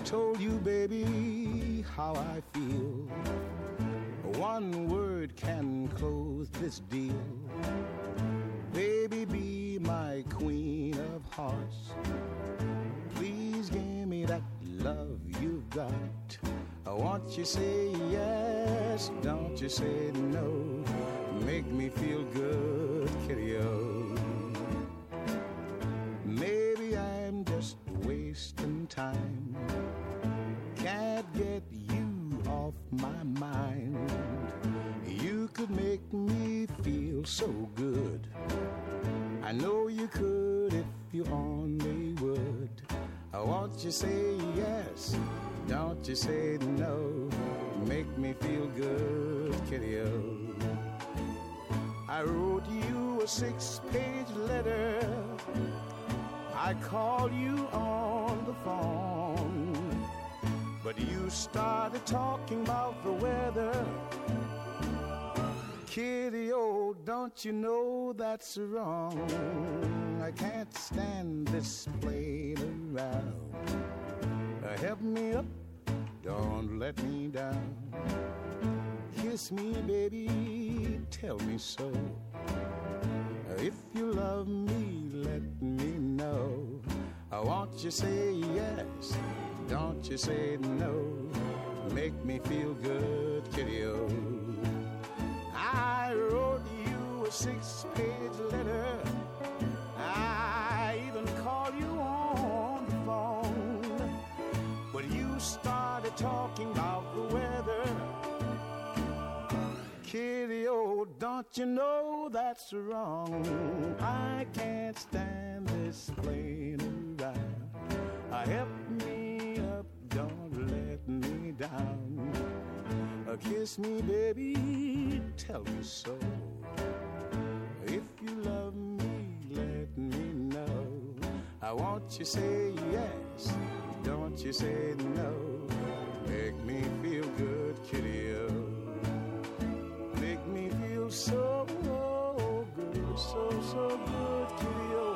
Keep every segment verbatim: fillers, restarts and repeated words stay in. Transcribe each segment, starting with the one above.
told you, baby, how I feel. One word can close this deal. Baby, be my queen of hearts. Please give me that love you've got. I want you say yes, don't you say no. Make me feel good, kitty-o. Maybe I'm just wasting time. Can't get you off my mind. You could make me feel so good. I know you could if you only would. I want you say yes, don't you say no. Make me feel good, kitty-o. I wrote you a six-page letter. I called you on the phone. But you started talking about the weather. Kitty-o, don't you know that's wrong? I can't stand this playing around. Uh, help me up, don't let me down. Kiss me, baby, tell me so. Uh, if you love me, let me know. I want you say yes, don't you say no. Make me feel good, kitty-o. I wrote you a six-page letter. I even called you on the phone. But you started talking about the weather. Kitty-o, don't you know that's wrong? I can't stand this playing around. Uh, help me up, don't let me down. Uh, kiss me, baby, tell me so. If you love me, let me know. I want you say yes, don't you say no. Make me feel good, kitty-o. Make me feel so good, so, so good, kitty-o.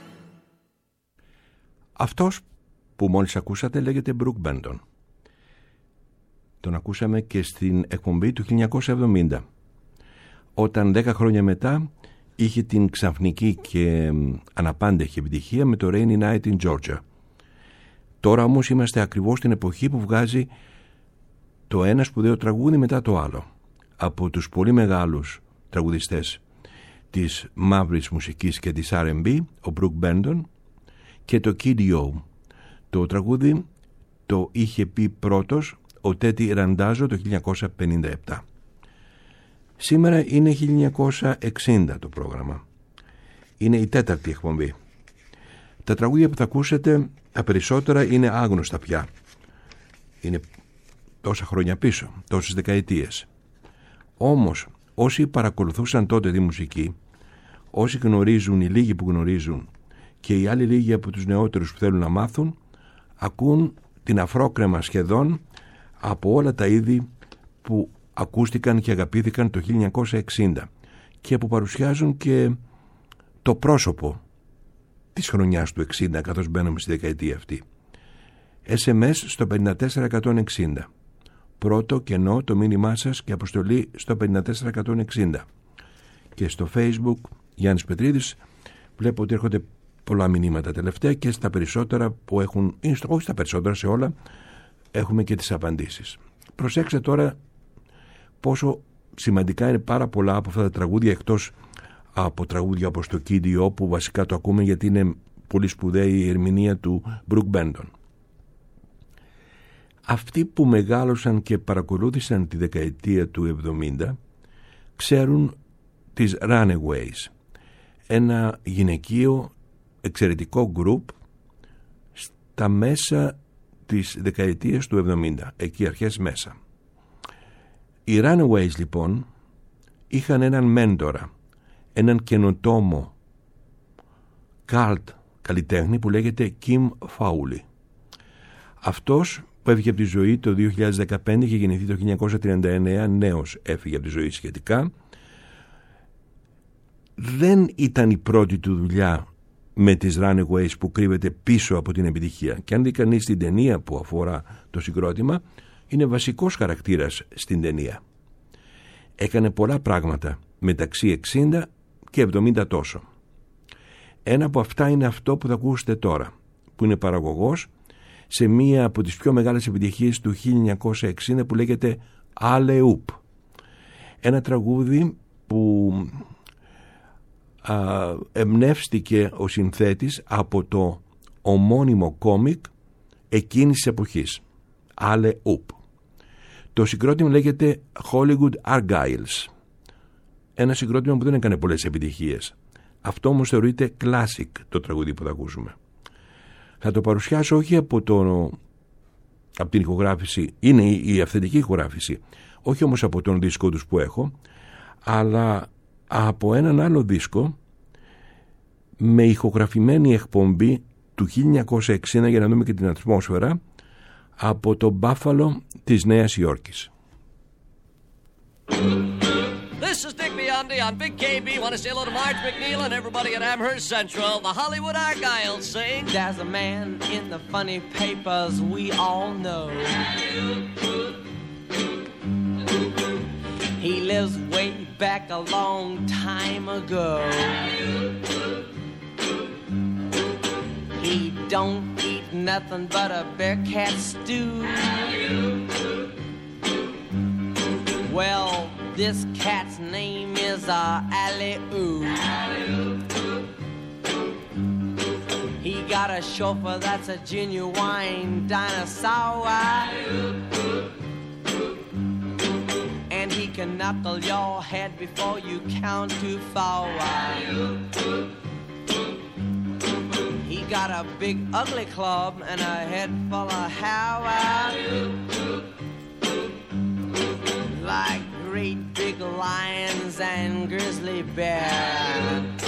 Αυτός που μόλις ακούσατε λέγεται Brooke Benton. Τον ακούσαμε και στην εκπομπή του χίλια εννιακόσια εβδομήντα, όταν δέκα χρόνια μετά είχε την ξαφνική και αναπάντεχη επιτυχία με το Rainy Night in Georgia. Τώρα όμως είμαστε ακριβώς στην εποχή που βγάζει το ένα σπουδαίο τραγούδι μετά το άλλο από τους πολύ μεγάλους τραγουδιστές της μαύρης μουσικής και της αρ εν μπι, ο Brooke Benton, και το Kitty-o. Το τραγούδι το είχε πει πρώτος ο Τέτι Ραντάζο το χίλια εννιακόσια πενήντα επτά. Σήμερα είναι χίλια εννιακόσια εξήντα το πρόγραμμα. Είναι η τέταρτη εκπομπή. Τα τραγούδια που θα ακούσετε τα περισσότερα είναι άγνωστα πια. Είναι τόσα χρόνια πίσω, τόσες δεκαετίες. Όμως όσοι παρακολουθούσαν τότε τη μουσική, όσοι γνωρίζουν, οι λίγοι που γνωρίζουν και οι άλλοι λίγοι από τους νεότερους που θέλουν να μάθουν, ακούν την αφρόκρεμα σχεδόν από όλα τα είδη που ακούστηκαν και αγαπήθηκαν το χίλια εννιακόσια εξήντα και που παρουσιάζουν και το πρόσωπο της χρονιάς του εξήντα, καθώς μπαίνουμε στη δεκαετία αυτή. ες εμ ες στο πενήντα τέσσερα εκατόν εξήντα. Πρώτο κενό το μήνυμά σας και αποστολή στο πενήντα τέσσερα εκατόν εξήντα. Και στο Facebook Γιάννης Πετρίδης βλέπω ότι έρχονται πολλά μηνύματα τελευταία και στα περισσότερα που έχουν, όχι στα περισσότερα, σε όλα έχουμε και τις απαντήσεις. Προσέξτε τώρα πόσο σημαντικά είναι πάρα πολλά από αυτά τα τραγούδια, εκτός από τραγούδια όπως το Kitty-o που βασικά το ακούμε γιατί είναι πολύ σπουδαία η ερμηνεία του Brooke Benton. Αυτοί που μεγάλωσαν και παρακολούθησαν τη δεκαετία του εβδομήντα ξέρουν τις Runaways, ένα γυναικείο εξαιρετικό γκρουπ στα μέσα της δεκαετίας του εβδομήντα, εκεί αρχές μέσα. Οι Runaways λοιπόν είχαν έναν μέντορα, έναν καινοτόμο καλτ καλλιτέχνη που λέγεται Kim Fowley. Αυτός που έφυγε από τη ζωή το δύο χιλιάδες δεκαπέντε, είχε γεννηθεί το χίλια εννιακόσια τριάντα εννέα, νέος έφυγε από τη ζωή σχετικά. Δεν ήταν η πρώτη του δουλειά με τις Runaways που κρύβεται πίσω από την επιτυχία. Και αν δει κανείς την ταινία που αφορά το συγκρότημα, είναι βασικός χαρακτήρας στην ταινία. Έκανε πολλά πράγματα μεταξύ εξήντα και εβδομήντα τόσο. Ένα από αυτά είναι αυτό που θα ακούσετε τώρα, που είναι παραγωγός σε μία από τις πιο μεγάλες επιτυχίες του χίλια εννιακόσια εξήντα που λέγεται Alley-Oop. Ένα τραγούδι που α, εμπνεύστηκε ο συνθέτης από το ομώνυμο κόμικ εκείνης της εποχής, Alley-Oop. Το συγκρότημα λέγεται Hollywood Argyles. Ένα συγκρότημα που δεν έκανε πολλές επιτυχίες. Αυτό όμως θεωρείται classic το τραγούδι που θα ακούσουμε. Θα το παρουσιάσω όχι από, το, από την ηχογράφηση, είναι η αυθεντική ηχογράφηση, όχι όμως από τον δίσκο τους που έχω, αλλά από έναν άλλο δίσκο με ηχογραφημένη εκπομπή του χίλια εννιακόσια εξήντα, για να δούμε και την ατμόσφαιρα, από το Buffalo της Νέας Υόρκης. This is Dick Biondi on Big K B. Want to say hello to Marge McNeil and everybody at Amherst Central. The Hollywood Argyles sing. There's a man in the funny papers we all know. He lives way back a long time ago. He don't eat nothing but a bear cat stew. Well, this cat's name is uh, Alley-Oop. He got a chauffeur that's a genuine dinosaur. And he can knuckle your head before you count too far. He got a big ugly club and a head full of hair. Like great big lions and grizzly bears.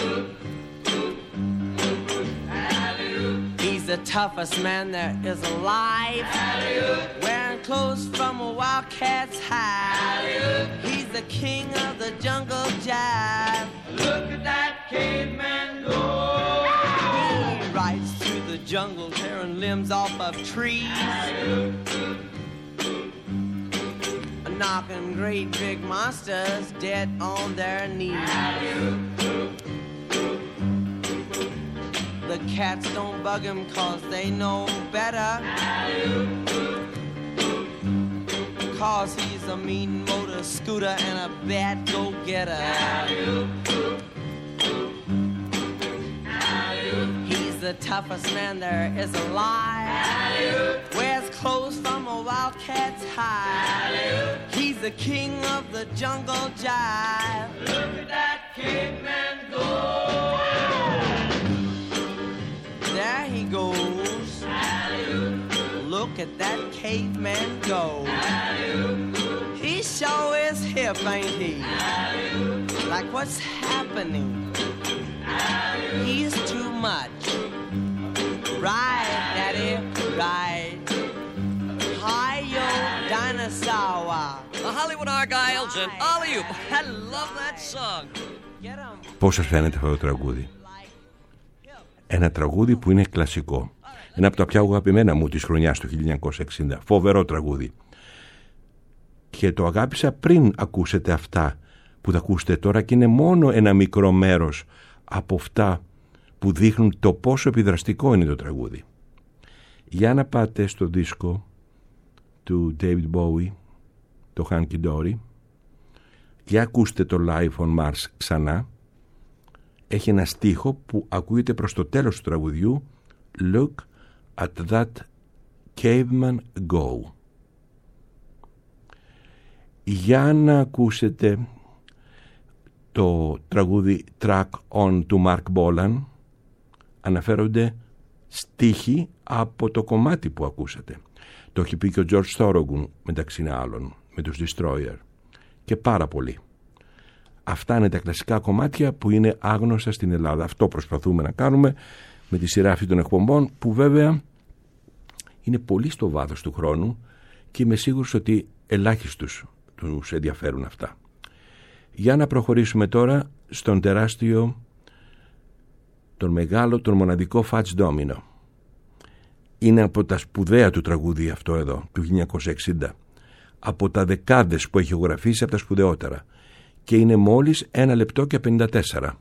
He's the toughest man there is alive. Wearing clothes from a wildcat's hide. He's the king of the jungle jive. Look at that caveman go. He rides through the jungle tearing limbs off of trees. Knocking great big monsters dead on their knees. The cats don't bug him cause they know better. Cause he's a mean motor scooter and a bad go-getter. He's the toughest man there is alive. Wears clothes from a wildcat's hide. He's the king of the jungle jive. Look at that caveman go. There he goes. Look at that caveman go. He sure is hip, ain't he? Like what's happening? He's too much. Right, Daddy, right. Hi, yo, dinosaur. The Hollywood Argyles and Alley-Oop. I love that song. Πώς σας φαίνεται αυτό το τραγούδι? Ένα τραγούδι που είναι κλασικό. Ένα από τα πιο αγαπημένα μου της χρονιάς του χίλια εννιακόσια εξήντα. Φοβερό τραγούδι. Και το αγάπησα πριν ακούσετε αυτά που θα ακούσετε τώρα, και είναι μόνο ένα μικρό μέρος από αυτά που δείχνουν το πόσο επιδραστικό είναι το τραγούδι. Για να πάτε στο δίσκο του David Bowie, το Hunky Dory, και ακούστε το Live on Mars ξανά. Έχει ένα στίχο που ακούγεται προς το τέλος του τραγουδιού. Look at that caveman go. Για να ακούσετε το τραγούδι Track On του Mark Bolan, αναφέρονται στίχοι από το κομμάτι που ακούσατε. Το έχει πει και ο George Thorogood μεταξύ άλλων, με τους Destroyer, και πάρα πολλοί. Αυτά είναι τα κλασικά κομμάτια που είναι άγνωστα στην Ελλάδα. Αυτό προσπαθούμε να κάνουμε με τη σειρά αυτή των εκπομπών, που βέβαια είναι πολύ στο βάθος του χρόνου και είμαι σίγουρος ότι ελάχιστους τους ενδιαφέρουν αυτά. Για να προχωρήσουμε τώρα στον τεράστιο τον μεγάλο, τον μοναδικό Fats Domino. Είναι από τα σπουδαία του τραγούδια αυτό εδώ, του χίλια εννιακόσια εξήντα. Από τα δεκάδες που έχει ηχογραφήσει, από τα σπουδαιότερα. Και είναι μόλις ένα λεπτό και πενήντα τέσσερα.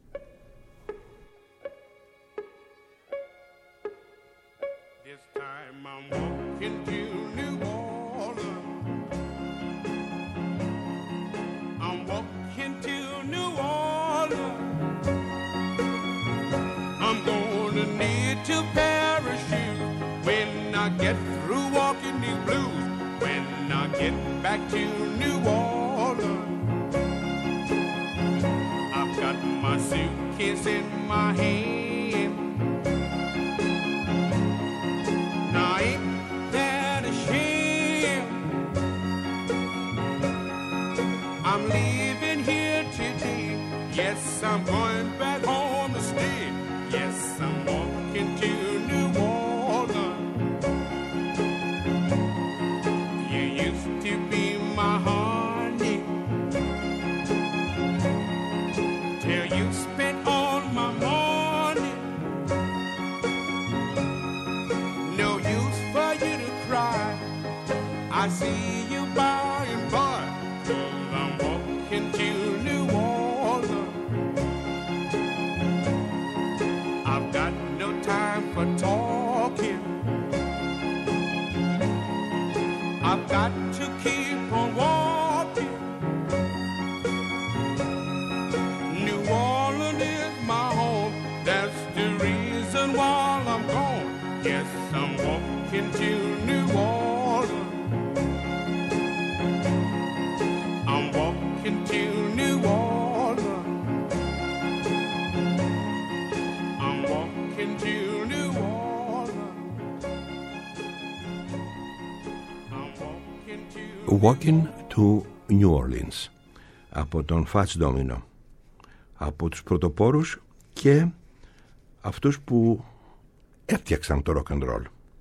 Walking to New Orleans από τον Fats Domino, από τους πρωτοπόρους και αυτούς που έφτιαξαν το rock and roll.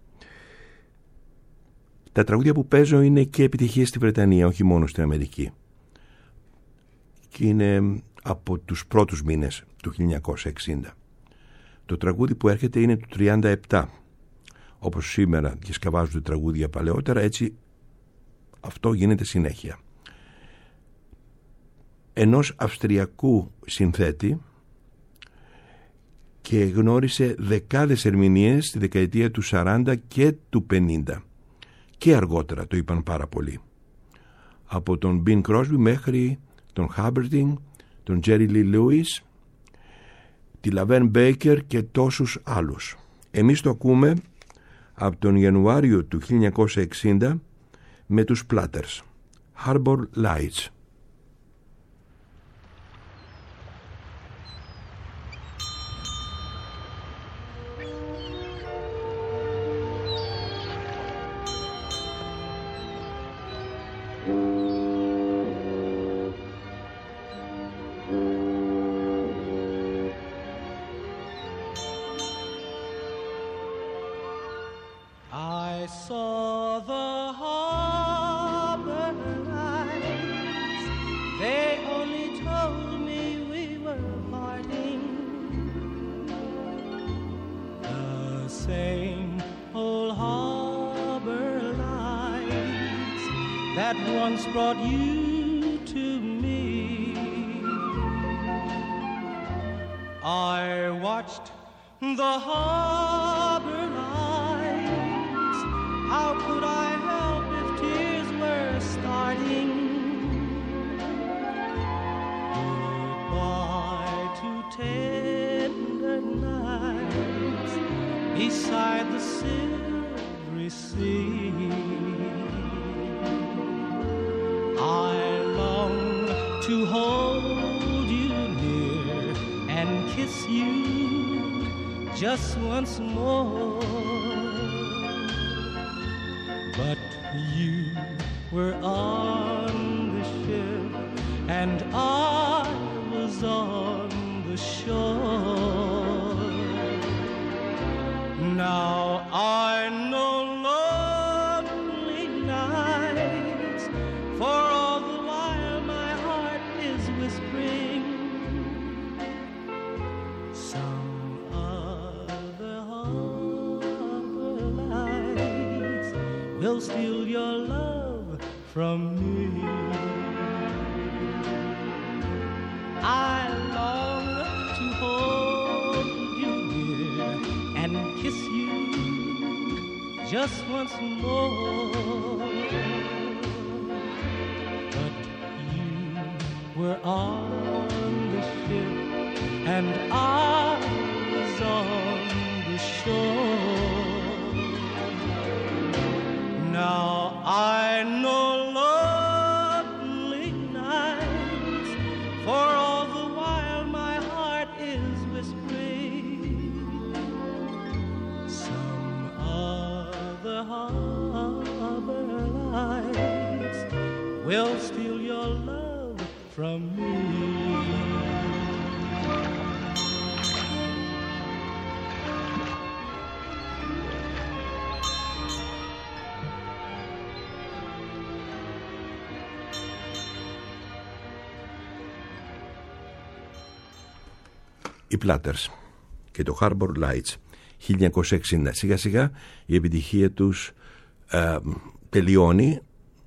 Τα τραγούδια που παίζω είναι και επιτυχίες στη Βρετανία, όχι μόνο στην Αμερική, και είναι από τους πρώτους μήνες του χίλια εννιακόσια εξήντα. Το τραγούδι που έρχεται είναι του τριάντα επτά. Όπως σήμερα διασκευάζονται τραγούδια παλαιότερα, έτσι αυτό γίνεται συνέχεια. Ενός Αυστριακού συνθέτη, και γνώρισε δεκάδες ερμηνείες στη δεκαετία του σαράντα και του πενήντα, και αργότερα το είπαν πάρα πολύ. Από τον Bing Crosby μέχρι τον Hubbarding, τον Jerry Lee Lewis, τη Laverne Baker και τόσους άλλους. Εμείς το ακούμε από τον Ιανουάριο του χίλια εννιακόσια εξήντα με τους Platters, Harbor Lights. I saw the harbor lights. They only told me we were parting. The same old harbor lights that once brought you to me. I watched the harbor lights. How could I help if tears were starting? Goodbye to tender nights beside the silvery sea. I long to hold you near and kiss you just once more. But you were on the ship and I was on the shore. Now I know lonely nights, for all the while my heart is whispering. Some will steal your love from me. I long to hold you dear and kiss you just once more, but you were on the ship and I was on the shore. Now I know lonely nights, for all the while my heart is whispering some other harbor lights will steal your love from me. Οι Platters και το Harbor Lights χίλια εννιακόσια εξήντα. Σιγά σιγά η επιτυχία τους ε, τελειώνει,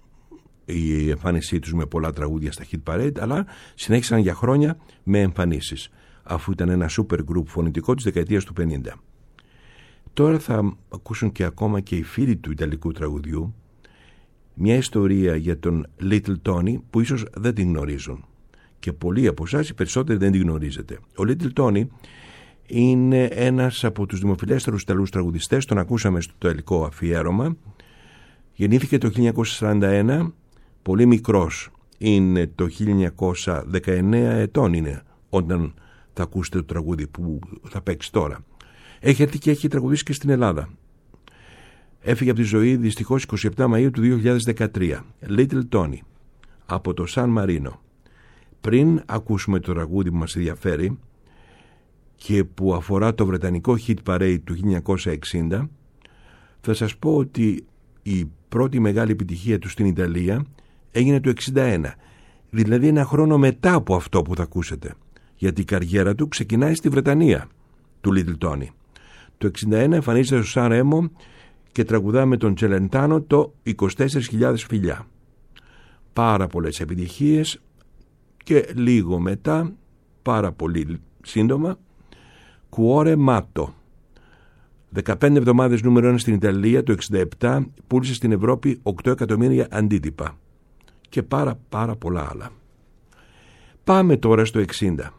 η εμφάνισή τους με πολλά τραγούδια στα Hit Parade, αλλά συνέχισαν για χρόνια με εμφανίσεις, αφού ήταν ένα super group φωνητικό της δεκαετίας του πενήντα. Τώρα θα ακούσουν και ακόμα και οι φίλοι του ιταλικού τραγουδιού μια ιστορία για τον Little Tony που ίσως δεν την γνωρίζουν. Και πολλοί από εσάς, οι περισσότεροι, δεν τη γνωρίζετε. Ο Little Tony είναι ένας από τους δημοφιλέστερους Ιταλούς τραγουδιστές, τον ακούσαμε στο τελικό αφιέρωμα. Γεννήθηκε το χίλια εννιακόσια σαράντα ένα, πολύ μικρός, είναι το χίλια εννιακόσια δεκαεννέα ετών είναι όταν θα ακούσετε το τραγούδι που θα παίξει τώρα. Έχει έρθει και έχει τραγουδίσει και στην Ελλάδα. Έφυγε από τη ζωή δυστυχώς εικοστή εβδόμη Μαΐου του δύο χιλιάδες δεκατρία. Little Tony από το Σαν Μαρίνο. Πριν ακούσουμε το τραγούδι που μας ενδιαφέρει και που αφορά το βρετανικό Hit Parade του χίλια εννιακόσια εξήντα, θα σας πω ότι η πρώτη μεγάλη επιτυχία του στην Ιταλία έγινε το εξήντα ένα, δηλαδή ένα χρόνο μετά από αυτό που θα ακούσετε, γιατί η καριέρα του ξεκινάει στη Βρετανία, του Little Tony. Το εξήντα ένα εμφανίζεται στο Σαν Ρέμο και τραγουδά με τον Τσελεντάνο το είκοσι τέσσερις χιλιάδες φιλιά. Πάρα πολλές επιτυχίες. Και λίγο μετά, πάρα πολύ σύντομα, Cuore Matto. δεκαπέντε εβδομάδες νούμερο ένα στην Ιταλία, το εξήντα επτά πούλησε στην Ευρώπη οκτώ εκατομμύρια αντίτυπα. Και πάρα πάρα πολλά άλλα. Πάμε τώρα στο εξήντα.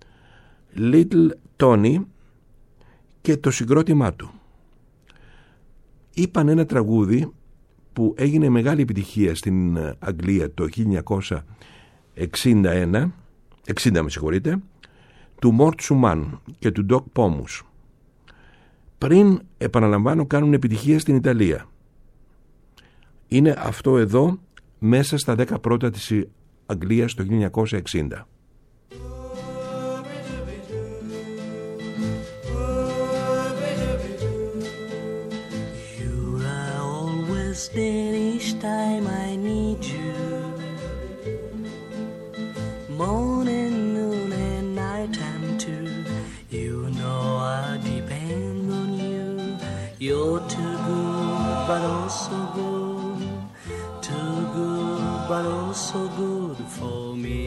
Little Tony και το συγκρότημά του. Είπαν ένα τραγούδι που έγινε μεγάλη επιτυχία στην Αγγλία το χίλια εννιακόσια εξήντα ένα, εξήντα με συγχωρείτε, του Mort Schumann και του Doc Pomus. Πριν, επαναλαμβάνω, κάνουν επιτυχία στην Ιταλία. Είναι αυτό εδώ μέσα στα δέκα πρώτα της Αγγλίας το χίλια εννιακόσια εξήντα. You are always there each time I need you. Morning, noon, and night time too. You know I depend on you. You're too good, but also good. Too good, but also good for me.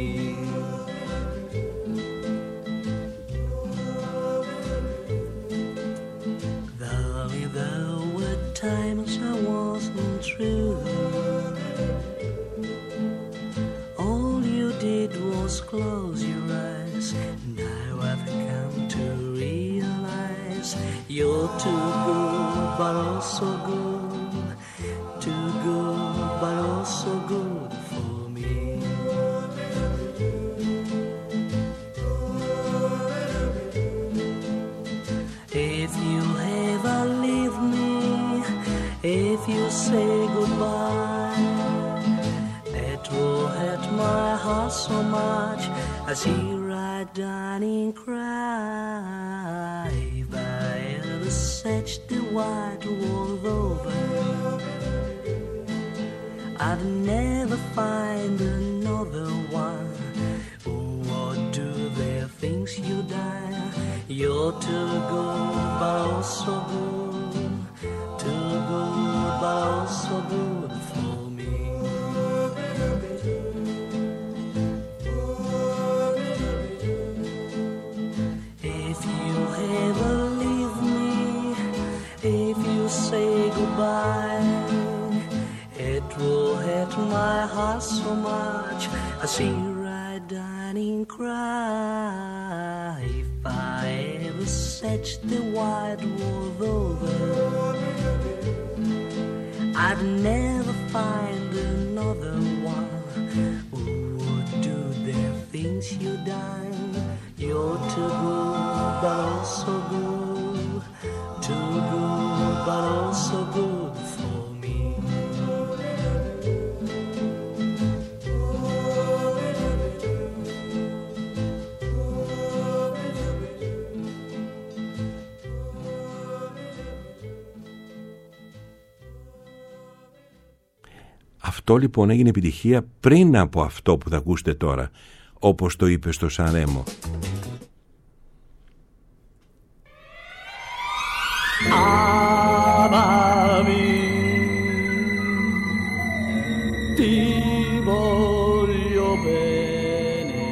Though there were times I wasn't true. Close your eyes. Now I've come to realize you're too good, but also good. Too good, but also good for me. If you ever leave me, if you say goodbye, it will hurt my heart so much. I see right down and cry. If I ever search the wide world over, I'd never find another one. Oh, what do their things you die? You're too good, but also good. Too good, but also good. see right dining cry. If I ever search the wide world over, I'd never find another one who would do the things you done. You're too good, but also good, too good, but also good for me. Αυτό λοιπόν έγινε επιτυχία πριν από αυτό που θα ακούσετε τώρα, όπως το είπε στο Σαν Ρέμο. Amami, ti voglio bene.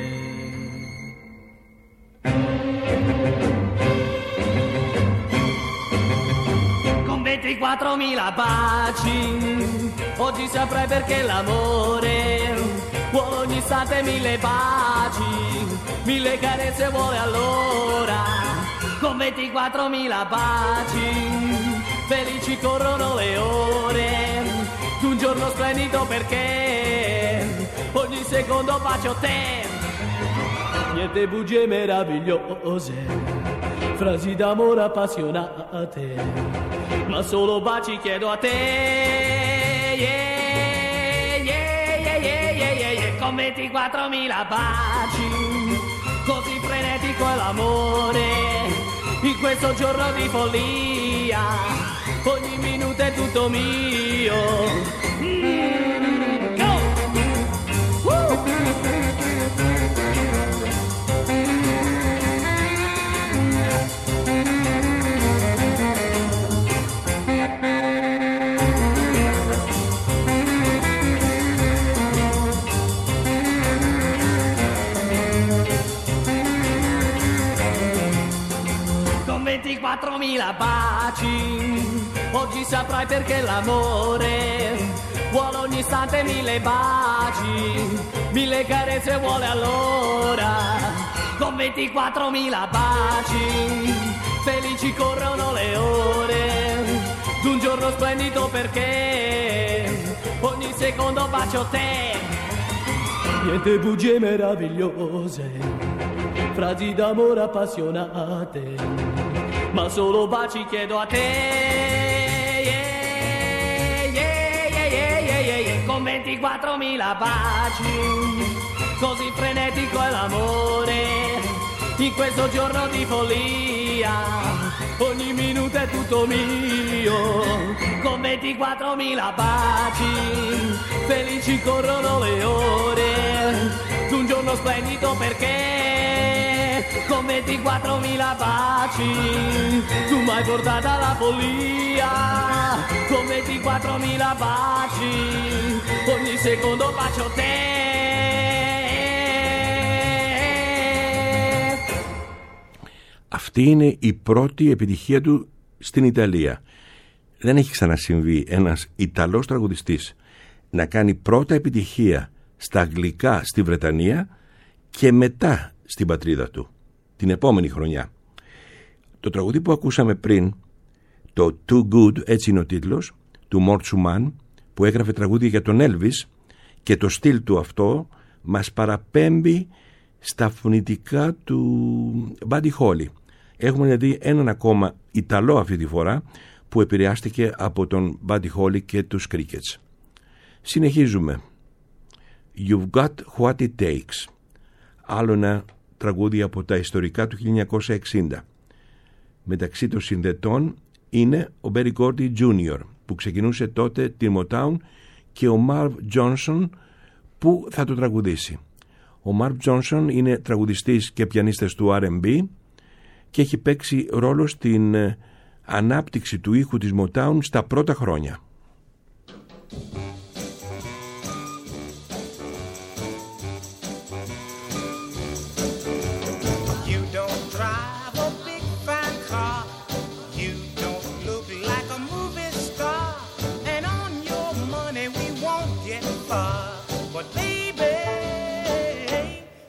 Con ventiquattromila baci, oggi saprai perché l'amore vuole ogni istante mille baci, mille carezze vuole allora. Con ventiquattromila baci, felici corrono le ore d'un giorno splendido perché ogni secondo bacio te. Niente bugie meravigliose, frasi d'amore appassionate, ma solo baci chiedo a te. Yeah, yeah, yeah, yeah, yeah, yeah, yeah. Con ventiquattromila baci, così frenetico è l'amore, in questo giorno di follia, ogni minuto è tutto mio. Mm, go! Woo! ventiquattromila baci, oggi saprai perché l'amore vuole ogni istante mille baci, mille carezze vuole allora. Con ventiquattromila baci, felici corrono le ore d'un giorno splendido perché ogni secondo bacio te. Niente bugie meravigliose, frasi d'amore appassionate, ma solo baci chiedo a te. Yeah, yeah, yeah, yeah, yeah, yeah, yeah. Con ventiquattromila baci, così frenetico è l'amore, in questo giorno di follia, ogni minuto è tutto mio. Con ventiquattromila baci, felici corrono le ore d'un giorno splendido perché con ventiquattromila baci tu m'hai portata alla follia. Con ventiquattromila baci ogni secondo bacio te. Αυτή είναι η πρώτη επιτυχία του στην Ιταλία. Δεν έχει ξανασυμβεί ένας Ιταλός τραγουδιστής να κάνει πρώτα επιτυχία στα αγγλικά στη Βρετανία και μετά στην πατρίδα του την επόμενη χρονιά. Το τραγουδί που ακούσαμε πριν, το Too Good, έτσι είναι ο τίτλος, του Mort Schumann, που έγραφε τραγούδια για τον Elvis, και το στυλ του αυτό μας παραπέμπει στα φωνητικά του Buddy Holly. Έχουμε δηλαδή έναν ακόμα Ιταλό αυτή τη φορά που επηρεάστηκε από τον Buddy Holly και τους Crickets. Συνεχίζουμε. You've got what it takes. Άλλο ένα τραγούδι από τα ιστορικά του χίλια εννιακόσια εξήντα. Μεταξύ των συνδετών είναι ο Berry Gordy τζούνιορ που ξεκινούσε τότε τη Motown και ο Marv Johnson που θα το τραγουδήσει. Ο Marv Johnson είναι τραγουδιστής και πιανίστας του αρ εντ μπι και έχει παίξει ρόλο στην ανάπτυξη του ήχου της Motown στα πρώτα χρόνια. But baby,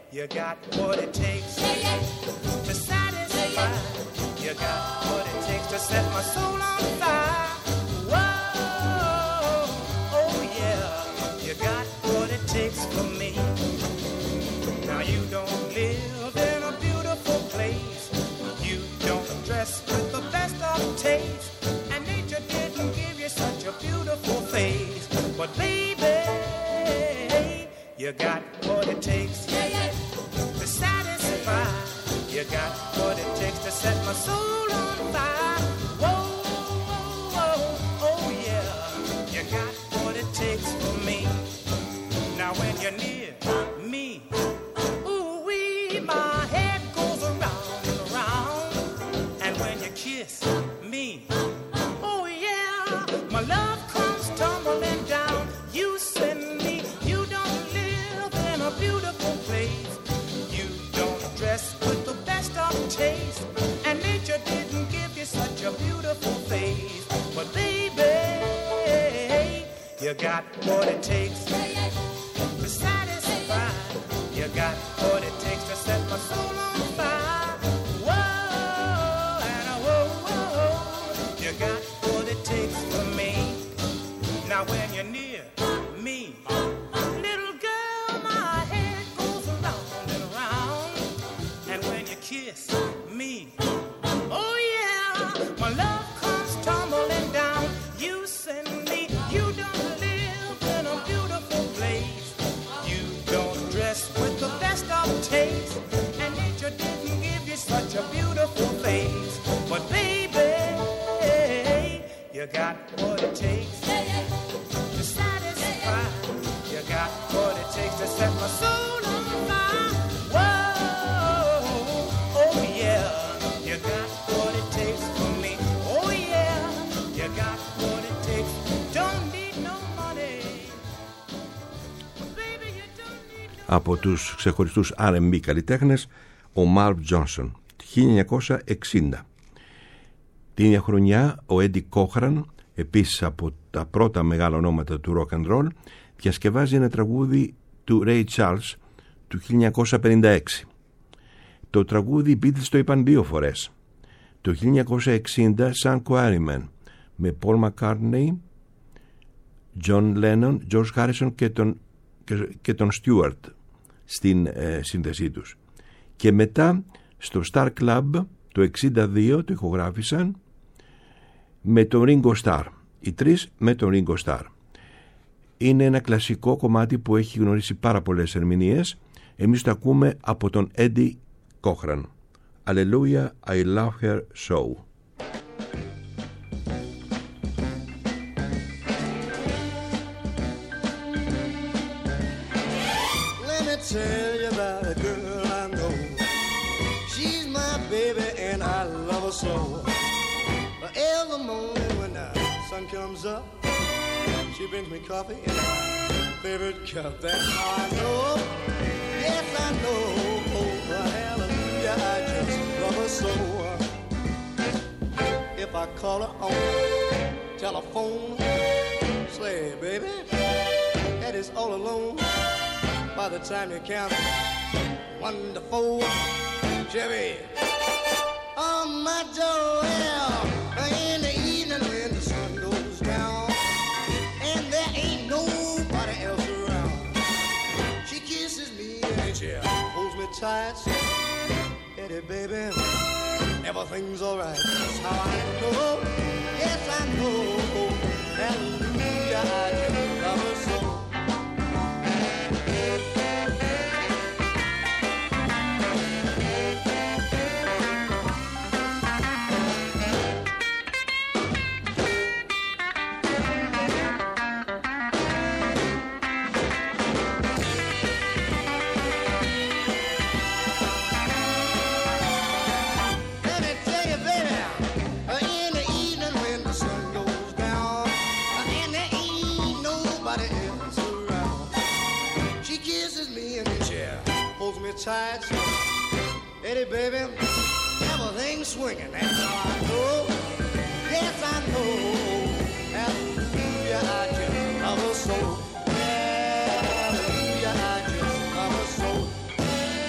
You got what it takes to satisfy. You got what it takes to set my soul on fire. Whoa, oh yeah. You got what it takes for me. Now you don't live in a beautiful place. You don't dress with the best of taste. And nature didn't give you such a beautiful face. But baby, you got what it takes to satisfy. You got what it takes to set my soul on fire. Whoa, whoa, whoa, oh yeah. You got what it takes for me. Now when you're near me, ooh-wee, my head goes around and around. And when you kiss me, oh yeah, my love comes tumbling down. You send me, you don't live in a beautiful place. You don't dress with the best of taste. And nature didn't give you such a beautiful face. But baby, you got what it takes to satisfy. You got what it takes to set my soul on fire. Whoa, and a whoa, whoa. You got what it takes for me. Now when you're near me, little girl, my head goes around and around. And when you kiss me, oh yeah, my love comes tumbling down. You send me, you don't live in a beautiful place. You don't dress with the best of taste. And nature didn't give you such a beautiful face. But baby, you got what it takes to satisfy. You got what it takes to set my soul on fire. Whoa, oh yeah. You got what it takes for me. Oh yeah. You got what it takes. Don't need no money. Baby, you don't need no... Από τους ξεχωριστούς αρ εντ μπι καλλιτέχνες, ο Marv Johnson, χίλια εννιακόσια εξήντα. Την ίδια χρονιά ο Eddie Cochran, επίσης από τα πρώτα μεγάλα ονόματα του rock and roll, διασκευάζει ένα τραγούδι του Ray Charles του χίλια εννιακόσια πενήντα έξι. Το τραγούδι οι Beatles το είπαν δύο φορές. Το χίλια εννιακόσια εξήντα σαν Quarrymen με Paul McCartney, John Lennon, George Harrison και τον, και, και τον Stewart στην ε, σύνθεσή τους. Και μετά στο Star Club το εξήντα δύο το ηχογράφησαν με τον Ringo Starr. Οι τρεις με τον Ringo Starr. Είναι ένα κλασικό κομμάτι που έχει γνωρίσει πάρα πολλές ερμηνείες. Εμείς το ακούμε από τον Eddie Cochran. Hallelujah, I love her so. Let me tell you about a girl I know. She's my baby and I love her so. But every morning when the sun comes up, she brings me coffee in my favorite cup. That's how I know. Yes, I know. Oh, hallelujah, I just love her so. If I call her on the telephone, say, baby, Eddie's all alone. By the time you count one to four, Chevy, oh, my Joel, in the evening when the sun goes down, and there ain't nobody else around, she kisses me and she holds me tight. Eddie, baby, everything's alright. That's how I know. Yes, I know. Hallelujah, I just love her so. Tight. Eddie, baby, everything's swinging. That's how I know. Yes, I know. Hallelujah, I just love her so. Hallelujah, I just love her so.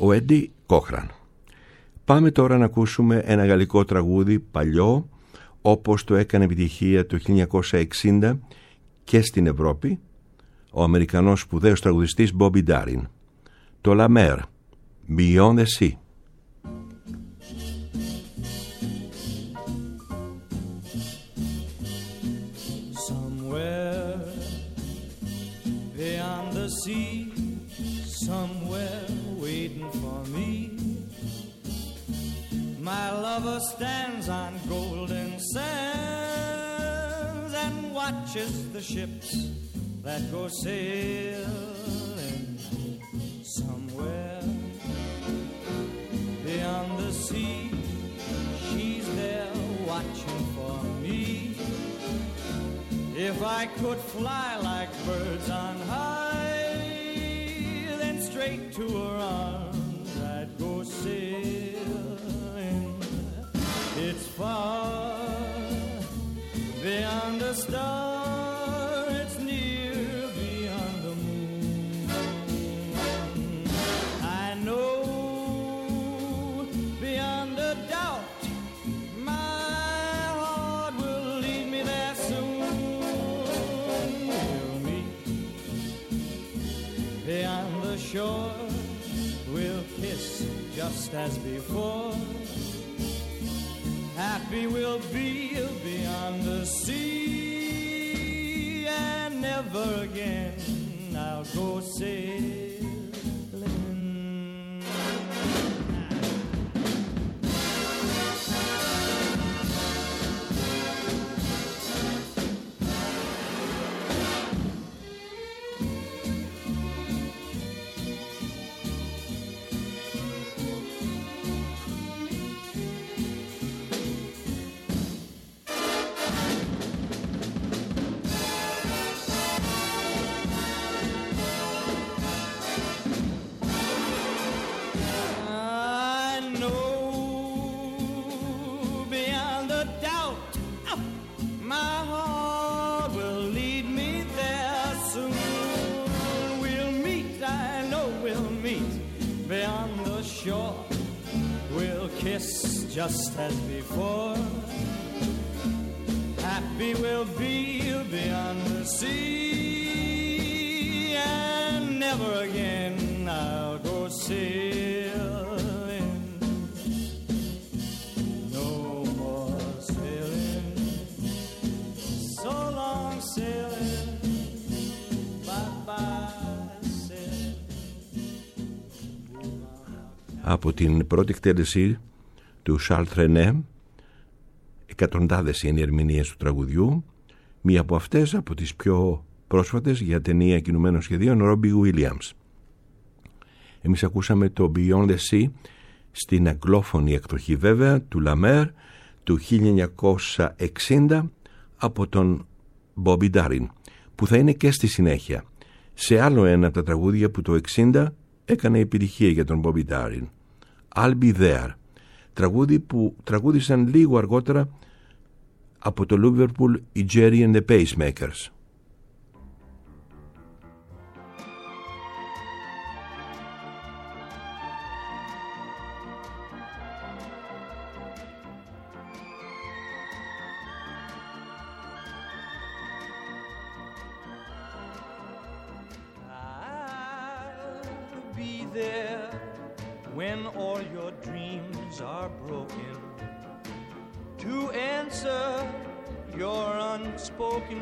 ο Έντι Κόχραν. Πάμε τώρα να ακούσουμε ένα γαλλικό τραγούδι παλιό, όπως το έκανε επιτυχία το χίλια εννιακόσια εξήντα και στην Ευρώπη ο Αμερικανός σπουδαίος τραγουδιστής Bobby Darin. Το La Mer, Beyond the Sea. Somewhere beyond the sea, somewhere waiting for me, my lover stands on golden sands and watches the ships that go sailing. Somewhere beyond the sea, she's there watching for me. If I could fly like birds on high, then straight to her arms I'd go sailing. It's far beyond the star, it's near beyond the moon. I know beyond a doubt my heart will lead me there soon. We'll meet beyond the shore, we'll kiss just as before. Happy we'll be beyond the sea, and never again I'll go sailing. Just as before, happy we'll be beyond the sea, and never again I'll go sailing. No more sailing, so long sailing, bye-bye sailing. Από την πρώτη εκτέλεση του Charles Trenet, εκατοντάδες είναι οι ερμηνείες του τραγουδιού. Μία από αυτές, από τις πιο πρόσφατες για ταινία κινουμένων σχεδίων, Robbie Williams. Εμείς ακούσαμε το Beyond the Sea στην αγγλόφωνη εκδοχή βέβαια του La Mer του χίλια εννιακόσια εξήντα από τον Bobby Darin, που θα είναι και στη συνέχεια σε άλλο ένα από τα τραγούδια που το εξήντα έκανε επιτυχία για τον Bobby Darin, I'll Be There, τραγούδι που τραγούδισαν λίγο αργότερα από το Liverpool οι Jerry and the Pacemakers. I'll be there when all your dreams are broken, to answer your unspoken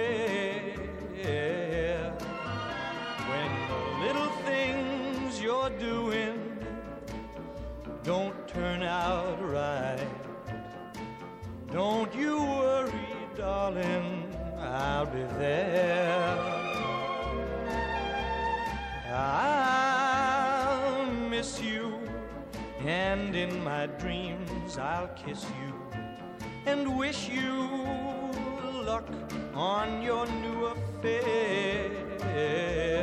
prayer. When the little things you're doing don't turn out right, don't you worry, darling, I'll be there. I'll miss you, and in my dreams I'll kiss you and wish you luck on your new affair.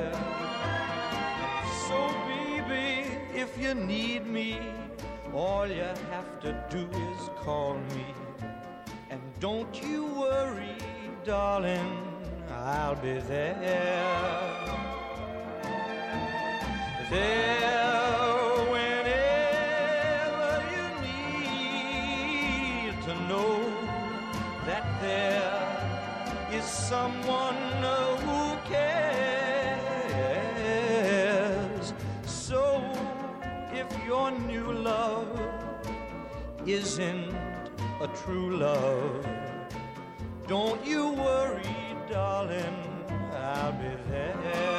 So baby, if you need me, all you have to do is call me. And don't you worry, darling, I'll be there. There when isn't a true love. Don't you worry, darling, I'll be there.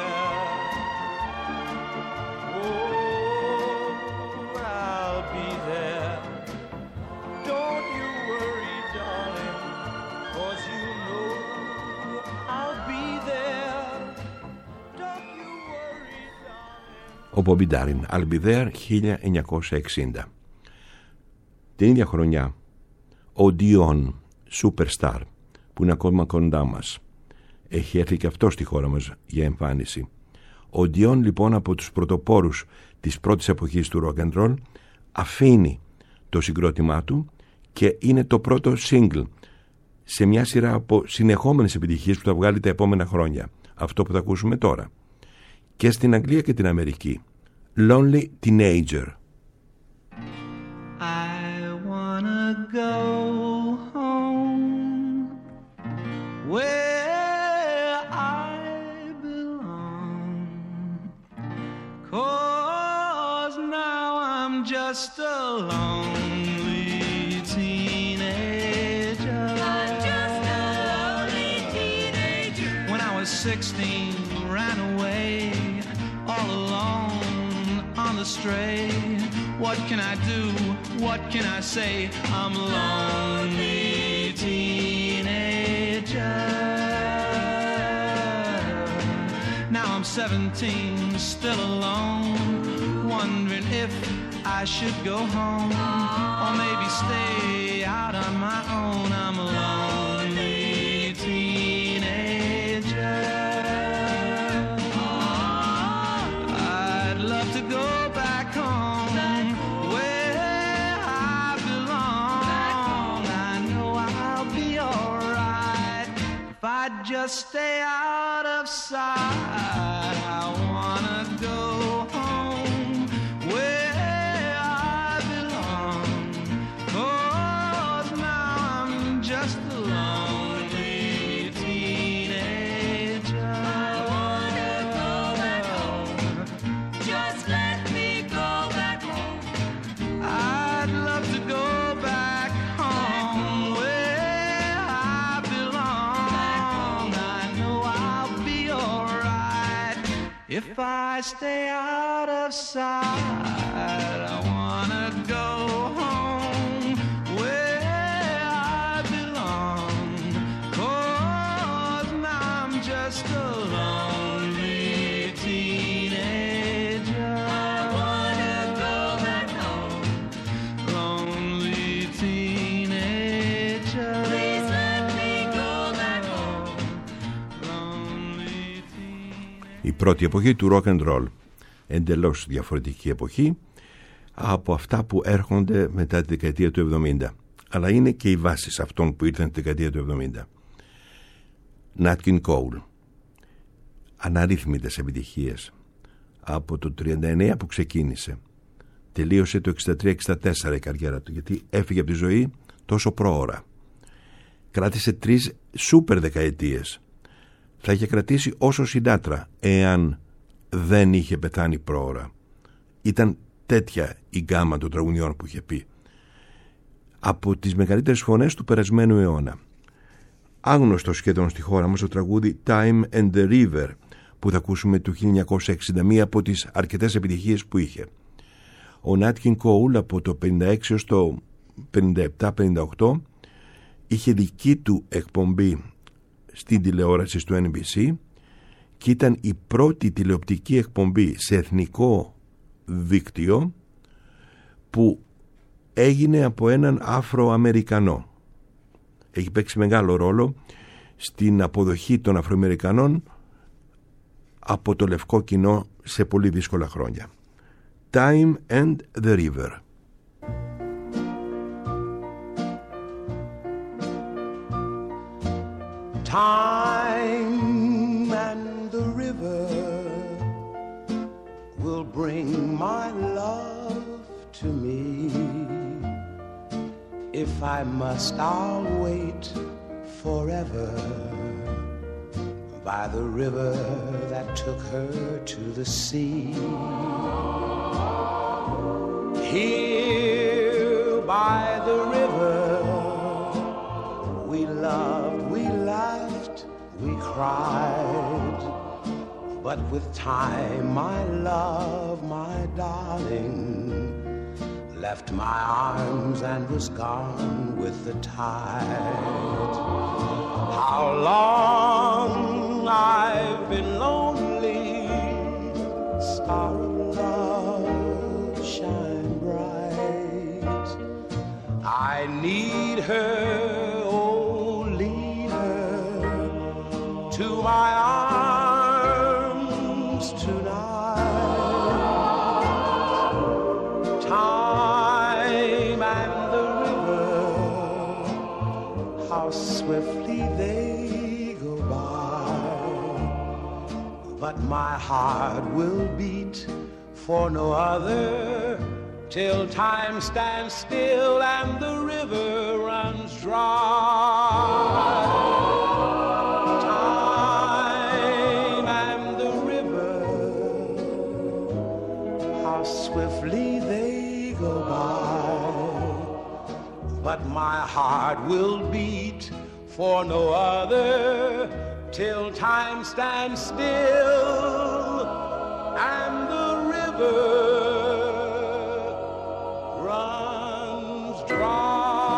Oh, I'll be there. Don't you worry, darling, 'cause you know I'll be there. Don't you worry, darling. Ο Bobby Darin, I'll be there, χίλια εννιακόσια εξήντα. Την ίδια χρονιά, ο Dion, Superstar, που είναι ακόμα κοντά μας, έχει έρθει και αυτό στη χώρα μας για εμφάνιση. Ο Dion, λοιπόν, από τους πρωτοπόρους της πρώτης εποχής του rock and roll, αφήνει το συγκρότημά του και είναι το πρώτο single σε μια σειρά από συνεχόμενες επιτυχίες που θα βγάλει τα επόμενα χρόνια. Αυτό που θα ακούσουμε τώρα. Και στην Αγγλία και την Αμερική. Lonely Teenager. I wanna go home where I belong, 'cause now I'm just a lonely teenager. I'm just a lonely teenager. When I was sixteen, ran away all alone on the stray. What can I do? What can I say? I'm a lonely teenager. Now I'm seventeen, still alone, wondering if I should go home or maybe stay out on my own. I'm a lonely teenager. I'd love to go back home where I belong. I know I'll be alright if I just stay out of sight. I wanna go home where I belong, 'cause now I'm just a lonely teenager. I wanna go back home. Just let me go back home. I'd love to go back home where I belong. I know I'll be alright if I stay out of sight. I wanna go home where I belong, 'cause now I'm just a lonely teenager. I wanna go back home. Lonely teenager. Please let me go back home. Lonely teenager. Η πρώτη εποχή του rock and roll. Εντελώς διαφορετική εποχή από αυτά που έρχονται μετά τη δεκαετία του εβδομήντα. Αλλά είναι και οι βάσεις αυτών που ήρθαν τη δεκαετία του εβδομήντα. Nat King Cole. Αναρρύθμιτες επιτυχίες. Από το τριάντα εννέα που ξεκίνησε, τελείωσε το εξήντα τρία εξήντα τέσσερα η καριέρα του, γιατί έφυγε από τη ζωή τόσο πρόωρα. Κράτησε τρεις σούπερ δεκαετίες. Θα είχε κρατήσει όσο Σινάτρα εάν δεν είχε πεθάνει πρόωρα. Ήταν τέτοια η γκάμα των τραγουδιών που είχε πει. Από τις μεγαλύτερες φωνές του περασμένου αιώνα. Άγνωστο σχεδόν στη χώρα μας το τραγούδι Time and the River, που θα ακούσουμε το χίλια εννιακόσια εξήντα μία από τις αρκετές επιτυχίες που είχε. Ο Nat King Cole από το πενήντα έξι έως το πενήντα επτά πενήντα οκτώ είχε δική του εκπομπή στην τηλεόραση στο Εν Μπι Σι και ήταν η πρώτη τηλεοπτική εκπομπή σε εθνικό δίκτυο που έγινε από έναν Αφροαμερικανό. Έχει παίξει μεγάλο ρόλο στην αποδοχή των Αφροαμερικανών από το λευκό κοινό σε πολύ δύσκολα χρόνια. Time and the River. Time and the river will bring my love to me. If I must, I'll wait forever by the river that took her to the sea. Here by cried. But with time, my love, my darling, left my arms and was gone with the tide. How long I've been lonely, star of love, shine bright. I need her, oh, lead her to my arms tonight. Time and the river, how swiftly they go by. But my heart will beat for no other till time stands still and the river runs dry. Time and the river, how swiftly they go by. But my heart will beat for no other till time stands still and the river runs dry.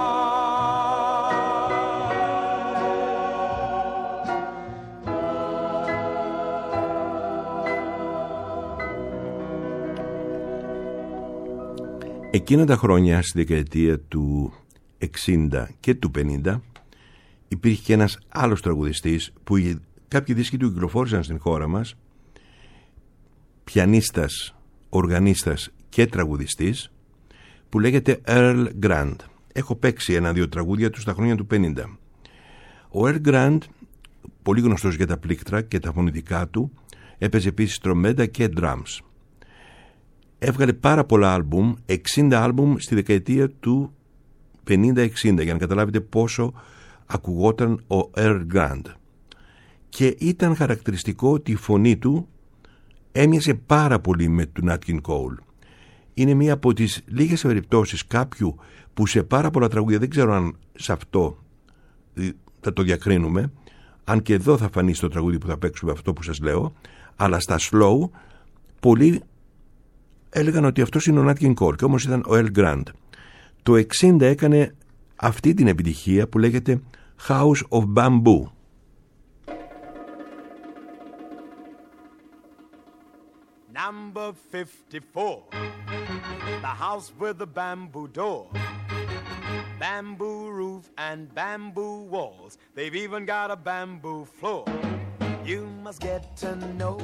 Εκείνα τα χρόνια, στη δεκαετία του εξήντα και του πενήντα, υπήρχε και ένας άλλος τραγουδιστής που κάποιοι δίσκοι του κυκλοφόρησαν στην χώρα μας, πιανίστας, οργανίστας και τραγουδιστής, που λέγεται Earl Grant. Έχω παίξει ένα-δύο τραγούδια του στα χρόνια του πενήντα. Ο Earl Grant, πολύ γνωστός για τα πλήκτρα και τα φωνητικά του, έπαιζε επίσης τρομπέτα και drums. Έβγαλε πάρα πολλά άλμπουμ, εξήντα άλμπουμ στη δεκαετία του πενήντα εξήντα, για να καταλάβετε πόσο ακουγόταν ο Earl Grant. Και ήταν χαρακτηριστικό ότι η φωνή του έμοιασε πάρα πολύ με του Nat King Cole. Είναι μία από τις λίγες περιπτώσεις κάποιου που σε πάρα πολλά τραγούδια, δεν ξέρω αν σε αυτό θα το διακρίνουμε, αν και εδώ θα φανεί στο τραγούδι που θα παίξουμε αυτό που σας λέω, αλλά στα slow πολλοί έλεγαν ότι αυτός είναι ο Nat King Cole και όμως ήταν ο Earl Grant. Το εξήντα έκανε αυτή την επιτυχία που λέγεται House of Bamboo. Number fifty-four, the house with the bamboo door, bamboo roof and bamboo walls. They've even got a bamboo floor. You must get to know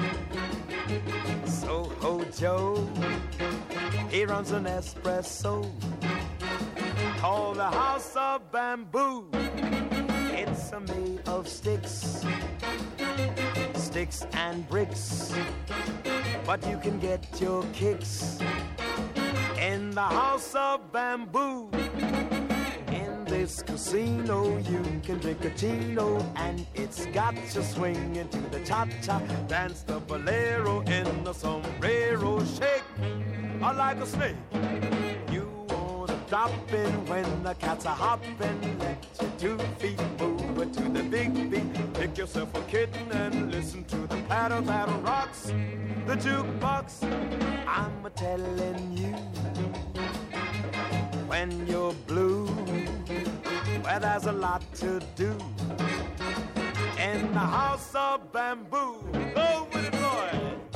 Soho Joe. He runs an espresso called the House of Bamboo. It's a made of sticks, sticks and bricks, but you can get your kicks in the House of Bamboo. In this casino you can drink a chino and it's got you swinging to the cha-cha, dance the bolero in the sombrero, shake like a snake. You wanna drop in when the cats are hopping, let your two feet move to the big beat. Pick yourself a kitten and listen to the patter that rocks the jukebox. I'm a-telling you, when you're blue, well, there's a lot to do in the House of Bamboo. Go with it, boy!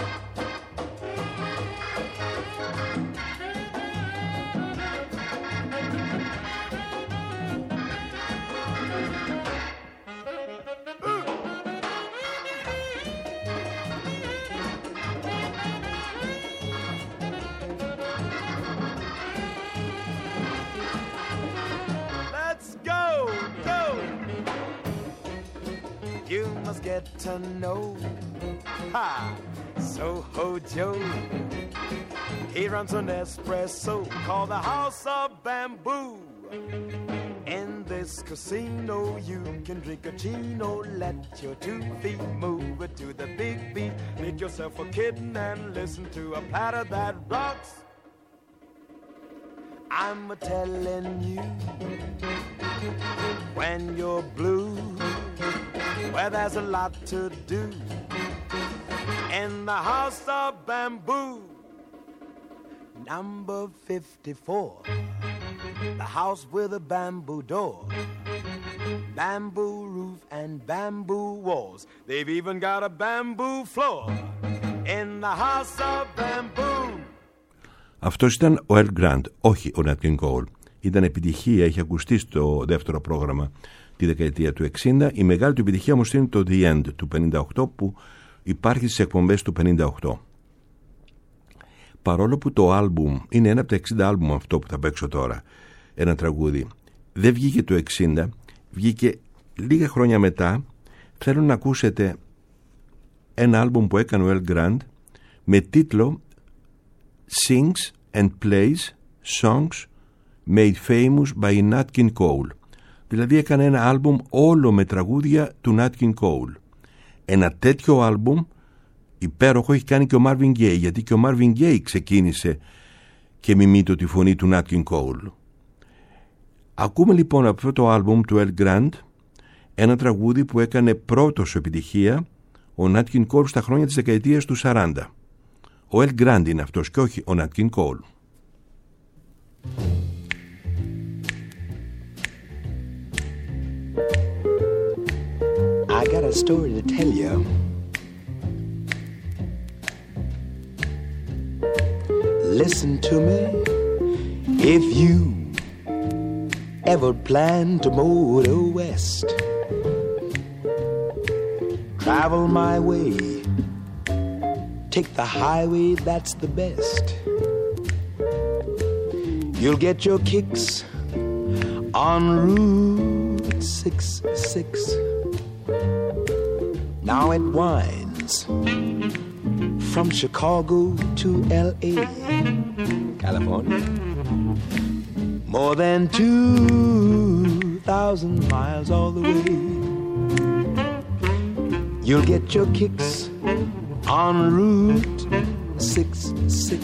You must get to know, ha, Soho Joe. He runs an espresso called the House of Bamboo. In this casino you can drink a chino, let your two feet move to the big beat. Make yourself a kitten and listen to a patter that rocks. I'm a-telling you, when you're blue, where there's a lot to do. In the house of bamboo, number fifty-four, the house with a bamboo door, bamboo roof and bamboo walls. They've even got a bamboo floor in the house of bamboo. Αυτός ήταν ο Earl Grant, όχι ο Nat King Cole. Ήταν επιτυχία, είχε ακουστεί στο δεύτερο πρόγραμμα τη δεκαετία του εξήντα. Η μεγάλη του επιτυχία όμως είναι το The End του πενήντα οκτώ, που υπάρχει στις εκπομπές του πενήντα οκτώ. Παρόλο που το άλμπουμ είναι ένα από τα εξήντα άλμπουμ αυτό που θα παίξω τώρα, ένα τραγούδι, δεν βγήκε το εξήντα, βγήκε λίγα χρόνια μετά. Θέλω να ακούσετε ένα άλμπουμ που έκανε ο Earl Grant με τίτλο Sings and Plays Songs Made Famous by Nat King Cole. Δηλαδή έκανε ένα άλμπουμ όλο με τραγούδια του Nat King Cole. Ένα τέτοιο άλμπουμ υπέροχο έχει κάνει και ο Marvin Gaye, γιατί και ο Marvin Gaye ξεκίνησε και μιμείται τη φωνή του Nat King Cole. Ακούμε λοιπόν από αυτό το άλμπουμ του Earl Grant ένα τραγούδι που έκανε πρώτο σε επιτυχία ο Nat King Cole στα χρόνια της δεκαετίας του σαράντα. Ο Earl Grant είναι αυτός και όχι ο Nat King Cole. I got a story to tell you. Listen to me. If you ever plan to motor west, travel my way, take the highway, that's the best. You'll get your kicks on Route six six. Now it winds from Chicago to L A, California. More than two thousand miles all the way. You'll get your kicks on Route six six.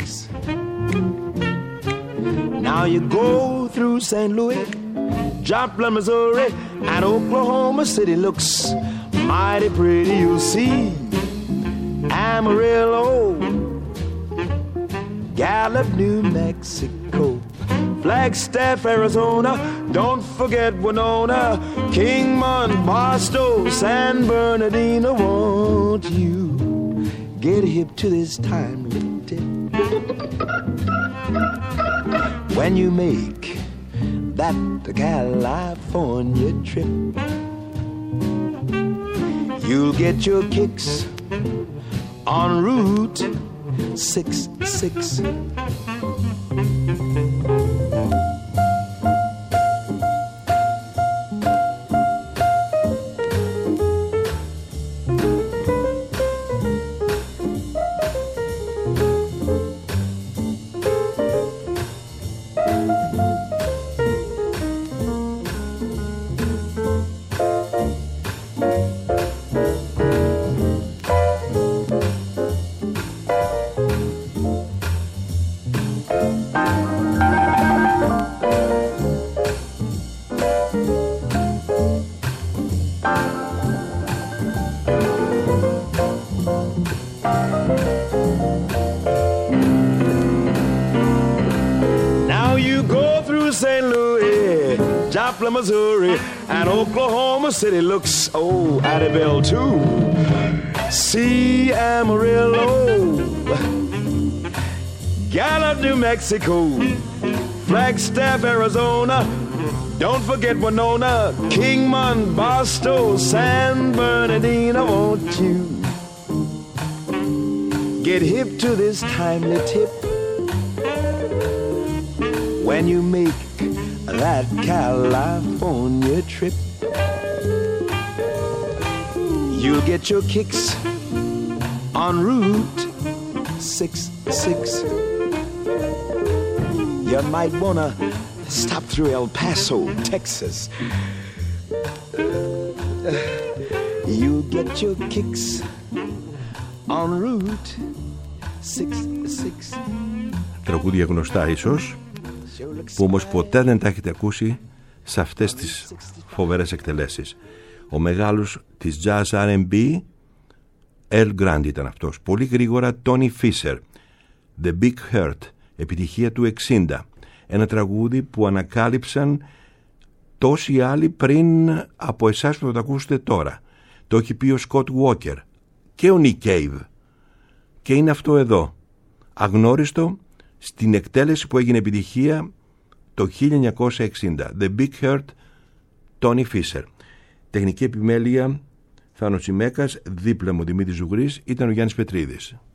Now you go through Saint Louis, Joplin, Missouri, and Oklahoma City looks mighty pretty. You'll see Amarillo, Gallup, New Mexico, Flagstaff, Arizona, don't forget Winona, Kingman, Barstow, San Bernardino. Won't you get hip to this timely tip? When you make that California trip, you'll get your kicks on Route six six. Missouri and Oklahoma City looks, oh, Addabelle too. See Amarillo, Gallup, New Mexico, Flagstaff, Arizona, don't forget Winona, Kingman, Barstow, San Bernardino. Won't you get hip to this timely tip? When you make that California trip, you'll get your kicks on Route six six. You might wanna stop through El Paso, Texas. You'll get your kicks on Route six six. Τραγούδια γνωστά ίσως, που όμως ποτέ δεν τα έχετε ακούσει σε αυτές τις φοβερές εκτελέσεις. Ο μεγάλος της jazz αρ εντ μπι, Earl Grant ήταν αυτός. Πολύ γρήγορα Tony Fisher, The Big Hurt, επιτυχία του εξήντα. Ένα τραγούδι που ανακάλυψαν τόσοι άλλοι πριν από εσάς που θα το ακούσετε τώρα. Το έχει πει ο Scott Walker και ο Nick Cave. Και είναι αυτό εδώ, αγνώριστο, στην εκτέλεση που έγινε επιτυχία το χίλια εννιακόσια εξήντα. The Big Hurt, Tony Fisher. Τεχνική επιμέλεια Θάνος Τσιμέκας, δίπλα μου Δημήτρης Ζουγρής, ήταν ο Γιάννης Πετρίδης.